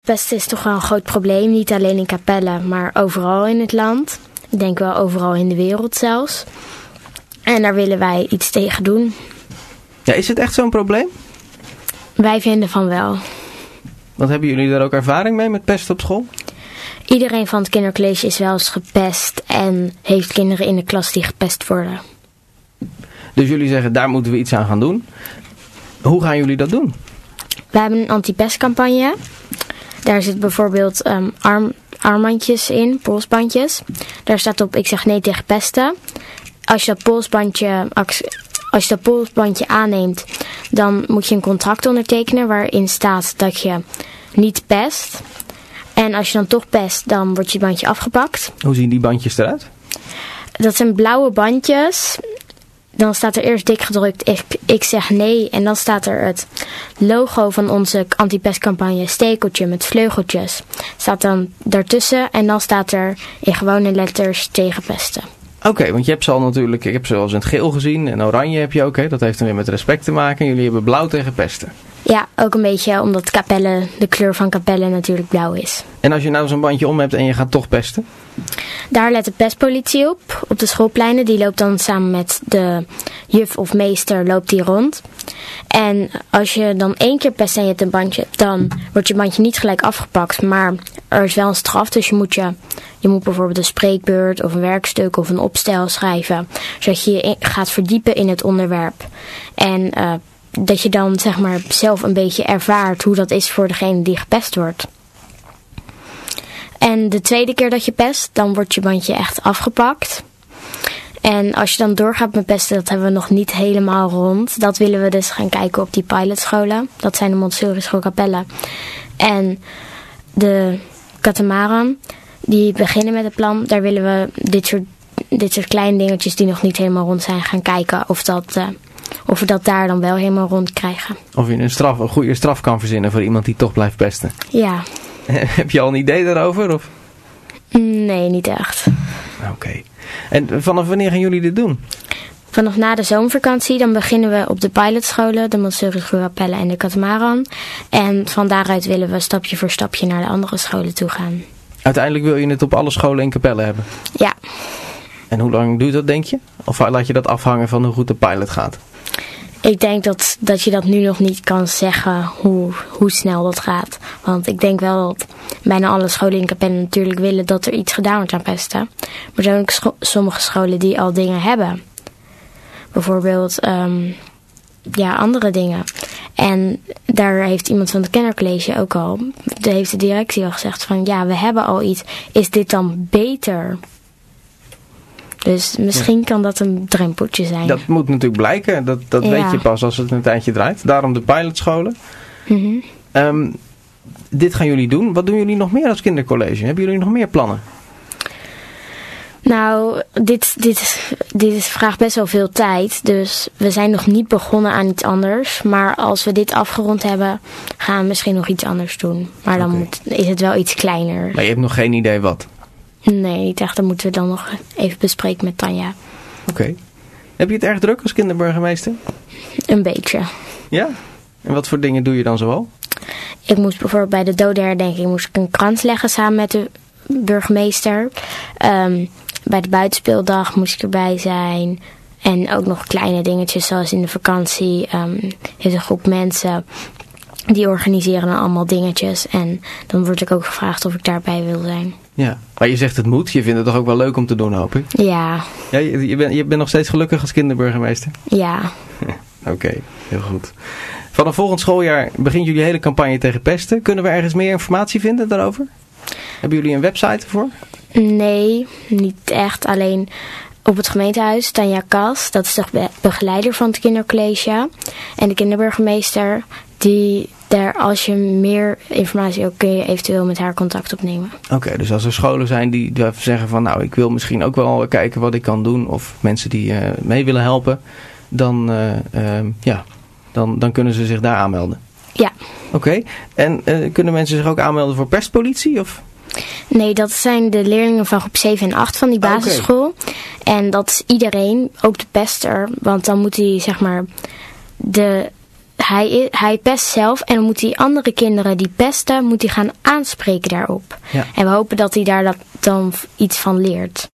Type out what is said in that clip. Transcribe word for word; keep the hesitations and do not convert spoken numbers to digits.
Pesten is toch wel een groot probleem, niet alleen in Capelle, maar overal in het land. Ik denk wel overal in de wereld zelfs. En daar willen wij iets tegen doen. Ja, is het echt zo'n probleem? Wij vinden van wel. Want hebben jullie daar ook ervaring mee met pesten op school? Iedereen van het kindercollege is wel eens gepest en heeft kinderen in de klas die gepest worden. Dus jullie zeggen, daar moeten we iets aan gaan doen. Hoe gaan jullie dat doen? We hebben een anti-pestcampagne. Daar zit bijvoorbeeld um, arm, armbandjes in, polsbandjes. Daar staat op, ik zeg nee tegen pesten. Als je dat polsbandje, als je dat polsbandje aanneemt, dan moet je een contract ondertekenen waarin staat dat je niet pest. En als je dan toch pest, dan wordt je bandje afgepakt. Hoe zien die bandjes eruit? Dat zijn blauwe bandjes. Dan staat er eerst dik gedrukt, ik, ik zeg nee. En dan staat er het logo van onze anti-pestcampagne, stekeltje met vleugeltjes. Staat dan daartussen en dan staat er in gewone letters tegen pesten. Oké, okay, want je hebt ze al natuurlijk, ik heb ze al eens in het geel gezien en oranje heb je ook. Hè? Dat heeft dan weer met respect te maken. Jullie hebben blauw tegen pesten. Ja, ook een beetje omdat Capelle, de kleur van Capelle natuurlijk blauw is. En als je nou zo'n bandje om hebt en je gaat toch pesten? Daar let de pestpolitie op, op de schoolpleinen. Die loopt dan samen met de juf of meester loopt die rond. En als je dan één keer pest en je hebt een bandje, dan wordt je bandje niet gelijk afgepakt. Maar er is wel een straf, dus je moet, je, je moet bijvoorbeeld een spreekbeurt of een werkstuk of een opstel schrijven. Zodat je je gaat verdiepen in het onderwerp. En uh, dat je dan zeg maar zelf een beetje ervaart hoe dat is voor degene die gepest wordt. En de tweede keer dat je pest, dan wordt je bandje echt afgepakt. En als je dan doorgaat met pesten, dat hebben we nog niet helemaal rond. Dat willen we dus gaan kijken op die pilotscholen. Dat zijn de Montessori School Capelle. En de Catamaran, die beginnen met het plan. Daar willen we dit soort, dit soort kleine dingetjes die nog niet helemaal rond zijn gaan kijken of dat... Uh, Of we dat daar dan wel helemaal rond krijgen. Of je een, straf, een goede straf kan verzinnen voor iemand die toch blijft pesten. Ja. Heb je al een idee daarover? Of? Nee, niet echt. Oké. Okay. En vanaf wanneer gaan jullie dit doen? Vanaf na de zomervakantie, dan beginnen we op de pilotscholen, de Montessori School Capelle en de Catamaran. En van daaruit willen we stapje voor stapje naar de andere scholen toe gaan. Uiteindelijk wil je het op alle scholen in Capelle hebben? Ja. En hoe lang duurt dat, denk je? Of laat je dat afhangen van hoe goed de pilot gaat? Ik denk dat, dat je dat nu nog niet kan zeggen hoe, hoe snel dat gaat. Want ik denk wel dat bijna alle scholen in Capelle natuurlijk willen dat er iets gedaan wordt aan pesten. Maar er zijn ook scho- sommige scholen die al dingen hebben. Bijvoorbeeld um, ja, andere dingen. En daar heeft iemand van het kindercollege ook al, daar heeft de directie al gezegd van ja, we hebben al iets. Is dit dan beter? Dus misschien ja. kan dat een drempeltje zijn. Dat moet natuurlijk blijken. Dat, dat ja. weet je pas als het een tijdje draait. Daarom de pilotscholen. Mm-hmm. Um, dit gaan jullie doen. Wat doen jullie nog meer als kindercollege? Hebben jullie nog meer plannen? Nou, dit, dit, dit vraagt best wel veel tijd. Dus we zijn nog niet begonnen aan iets anders. Maar als we dit afgerond hebben, gaan we misschien nog iets anders doen. Maar dan okay. moet, is het wel iets kleiner. Maar je hebt nog geen idee wat? Nee, niet echt. Dat moeten we dan nog even bespreken met Tanja. Oké. Okay. Heb je het erg druk als kinderburgemeester? Een beetje. Ja? En wat voor dingen doe je dan zoal? Ik moest bijvoorbeeld bij de dodenherdenking moest ik een krans leggen samen met de burgemeester. Um, bij de buitenspeeldag moest ik erbij zijn. En ook nog kleine dingetjes zoals in de vakantie. Um, is een groep mensen die organiseren dan allemaal dingetjes. En dan word ik ook gevraagd of ik daarbij wil zijn. Ja, maar je zegt het moet. Je vindt het toch ook wel leuk om te doen, hoop ik? Ja. Ja, je, je, bent, je bent nog steeds gelukkig als kinderburgemeester? Ja. Oké, okay, heel goed. Vanaf volgend schooljaar begint jullie hele campagne tegen pesten. Kunnen we ergens meer informatie vinden daarover? Hebben jullie een website ervoor? Nee, niet echt. Alleen op het gemeentehuis, Tanja Kas, dat is de begeleider van het kindercollege. En de kinderburgemeester, die daar, als je meer informatie ook kun je eventueel met haar contact opnemen. Oké, okay, dus als er scholen zijn die zeggen van nou, ik wil misschien ook wel kijken wat ik kan doen. Of mensen die uh, mee willen helpen. Dan, uh, uh, ja, dan, dan kunnen ze zich daar aanmelden. Ja. Oké, okay. En uh, kunnen mensen zich ook aanmelden voor pestpolitie? Of? Nee, dat zijn de leerlingen van groep zeven en acht van die basisschool. Okay. En dat is iedereen, ook de pester. Want dan moet hij zeg maar de... hij, hij pest zelf en dan moet hij andere kinderen die pesten, moet hij gaan aanspreken daarop. Ja. En we hopen dat hij daar dat dan iets van leert.